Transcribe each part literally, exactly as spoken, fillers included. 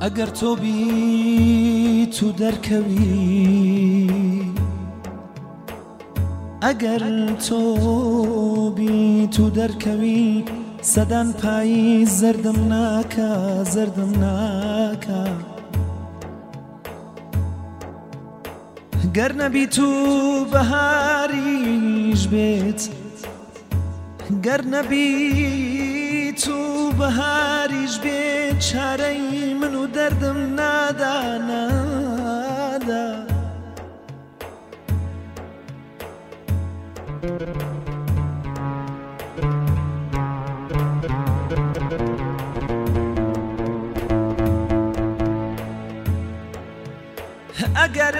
ئەگەر تۆ بیت و دەرکەوی ئەگەر تۆ بیت و دەرکەوی سەدان پایی زەردم ناکە زەردم ناکە گەر نەبیت و بەهاریش بێت گەر نەبیت و بەهاریش بێت چارەی من و دەردم نادا نادا ئەگەر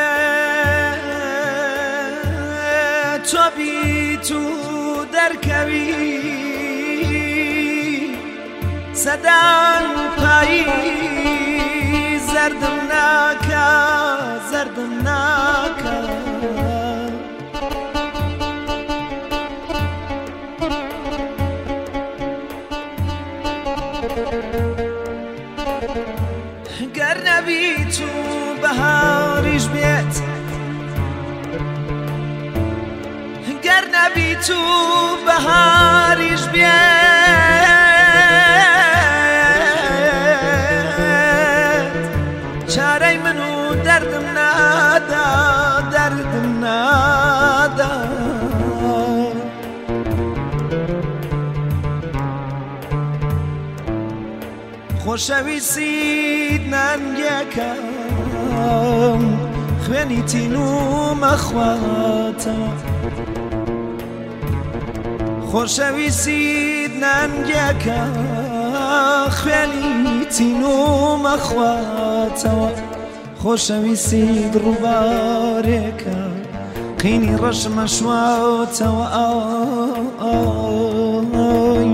تۆ بیت و دەرکەوی سەدان پایی زەردم ناکە زەردم ناکە گەر نەبیت و بەهاریش بێت گەر نەبیت و بەهاریش بێت چارەی من و دەردم نادا دەردم نادا خۆشەویستیت نانگێکم خوێنی تین و مەخواتەوە خۆشەویستیت نانگێکە خوێنی تین و مەخواتەوە خۆشەویستیت ڕووبارێکە قینی ڕەشمە شواتەوە ئای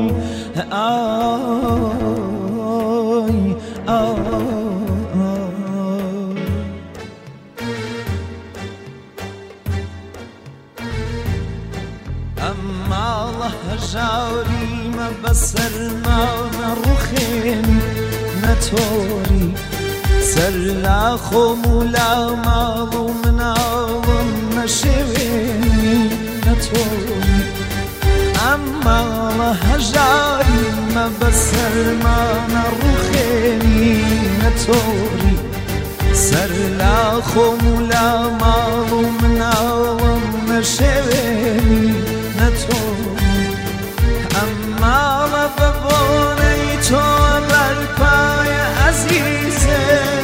هەژاریمە بەسەر ماوە ڕوخێنی نەتۆری سەر لا خۆم و لا ماڵ و مناڵم نەشێوێنی نەتۆری ئەم ماڵە هەژاریمە بەسەر ماوە ڕوخێنی نەتۆری سەر لا خۆم و لا ماڵ و مناڵم نەشێوێنی نەتۆری ئەمماڵە بەبۆنەی تۆ بەرپایە ئەزیزم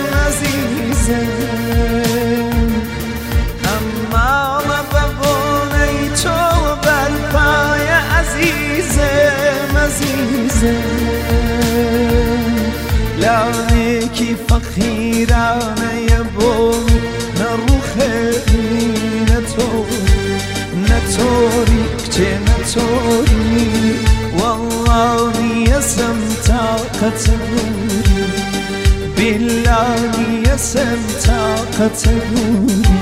ئەزیزم ئەمماڵە بەبۆنەی تۆ بەرپایە ئەزیزم ئەزیزم لاوێکی فەقیرانەیە بۆمی نەڕوخێنی نەتۆری نەتۆری کچێ نەتۆری والله يسم طاقة نوري بالله يسم طاقة نوري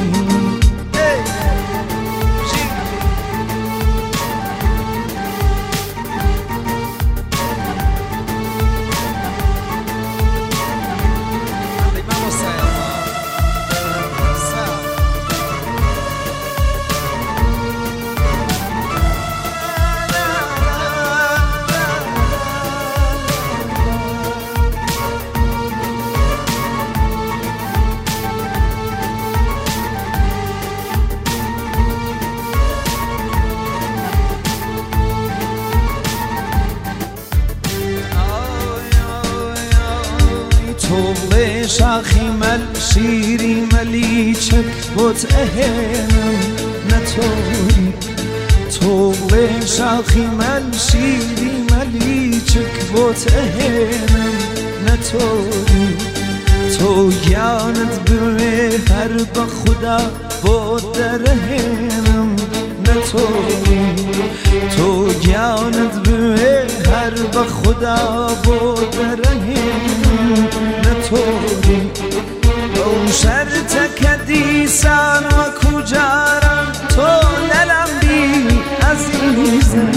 توڵێ شاخی مەل شیری مەلیچک بۆت ئەهێنم نەتۆری توڵێ شاخی مەل شیری مەلیچک بۆت ئەهێنم نەتۆری تۆ گیانت بوێ هەر بە خودا بۆت دەرەهێنم نەتۆری تۆ گیانت بوێ هەر بە خودا بۆت دەرەهێنم نەتۆری ئەو شەرتە کە دیسان وەکو جاران تۆ لەلام بی عەزیزم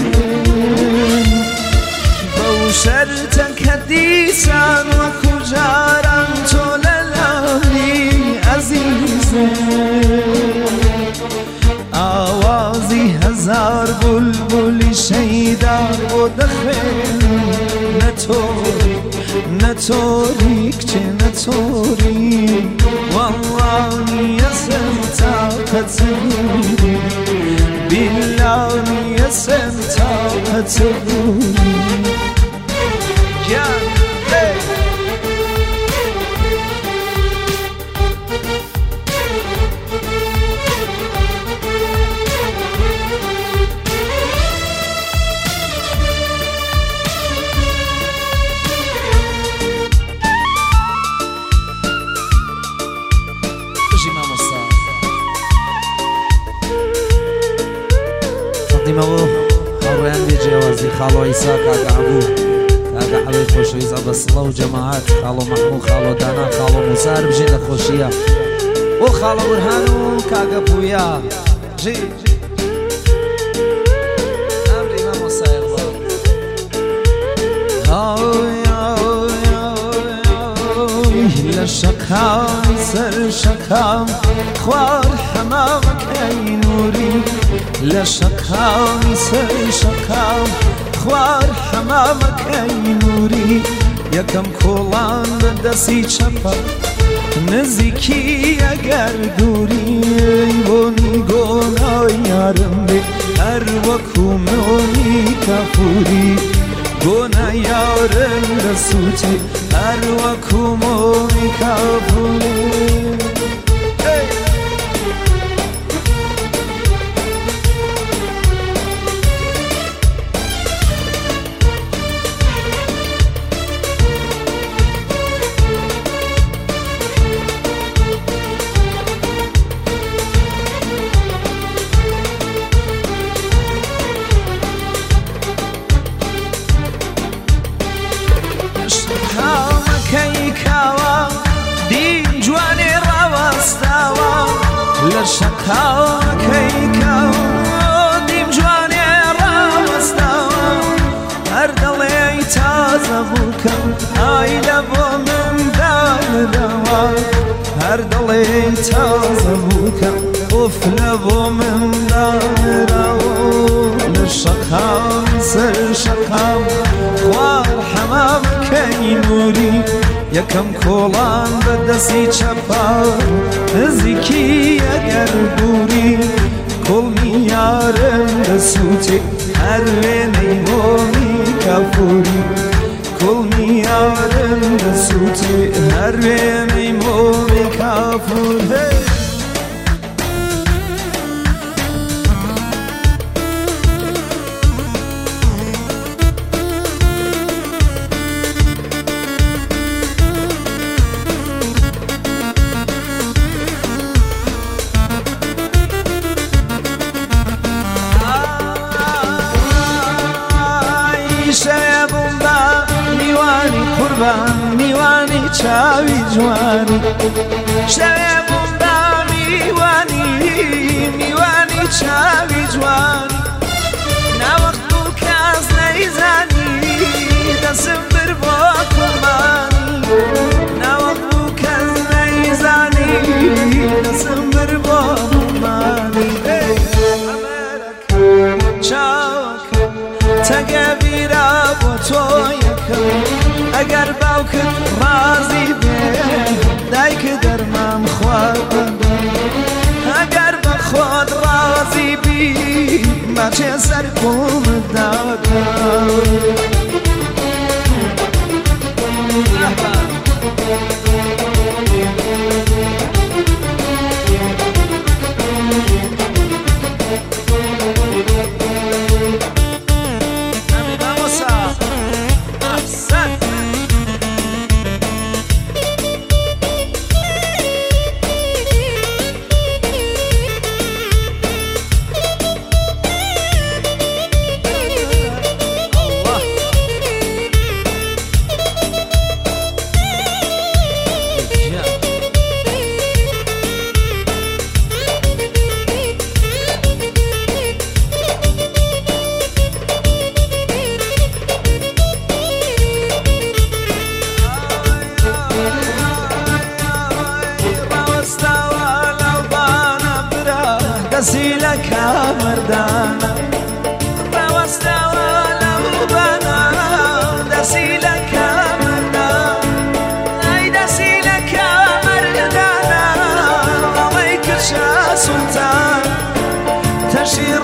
بەو شەرتە کە دیسان وەکو جاران خیرم نطوری نطوری کچه نطوری والله نیسم طاقت بودی بالله نیسم طاقت بودی جان مو هاوڕێیان بێ جیاوازی خاڵۆ ئیسا کاکە عەبوو کاکە عەبەی خۆشەویست ئەبەسڵە و جەماعەت خاڵۆ مەحموود خاڵۆ دانا خاڵۆ موسا هەر بژین لە خۆشیە بۆ خاڵۆ بورهان و کاکە پویا ژی ئەمری مامۆستای ئەڵڵا لە شەقام سەر شەقام خوار حەمامەکەی نووری لە شەقامی سەر شەقام خوار حەمامەکەی نووری یەکەم کۆڵان بە دەستی چەپە نزیکی ئەگەر دووری بۆنی گۆنای یارم بێ هەر وەکو مۆنی کەفوری گۆنای یارم دەسووتێ هەر وەکو مۆنی کەفوری لە شەقاکەی کاوە دیم جوانێ ڕاوەستاوە هەر دەڵێی تازە بووکەم ئای لە بۆ من دانراوە هەر دەڵێی تازە بووکەم ئۆف لە بۆ من دانراوە لە شەقام سەر شەقام خوار حەمامەکەی نووری یەکەم کۆڵان بە دەستی چەپە نزیکی ئەگەر دووری کۆڵمی یارم دەسووتێ هەر وێنەی مۆمی کەفوری کۆڵمی یارم دەسووتێ هەر وێنەی مۆمی کەفوری میوانی چاوی جوانی شەوێ بووم بە میوانی میوانی چاوی جوانی ناوەخت بوو کەس نەیزانی دەسم بر بۆ قوربانی ناوەخت بوو کەس نەیزانی دەسم بر بۆ قوربانی چاوەکە تەگە بیرە بۆ تۆ یەکەم ئەگەر باوکت ڕازی بێ دایکە دەرمام خوارد ئەگەر بە خۆت ڕازی بی ماچێ سەر کومت داکە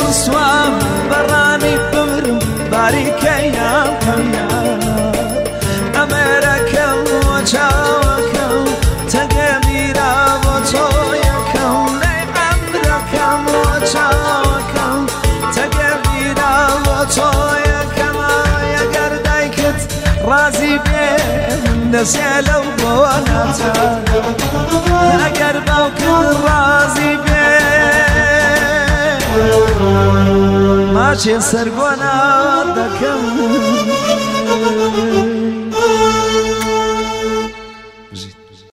سوام بەڕانی بمرم باریکەیان هەمیان ئەمێرەکەم وە چاوەکەم تەگە بیرا بۆ تۆ یەکەم نەی ئەمرەکەم وە چاوەکەم تەگە بیرا بۆ تۆ یەکەم ئەگەر دایکت ڕازی بێ دەسێ لەو بۆ ناتان ئەگەر باوکت ڕازی بێ ماچێ سەرگۆنا دەکەم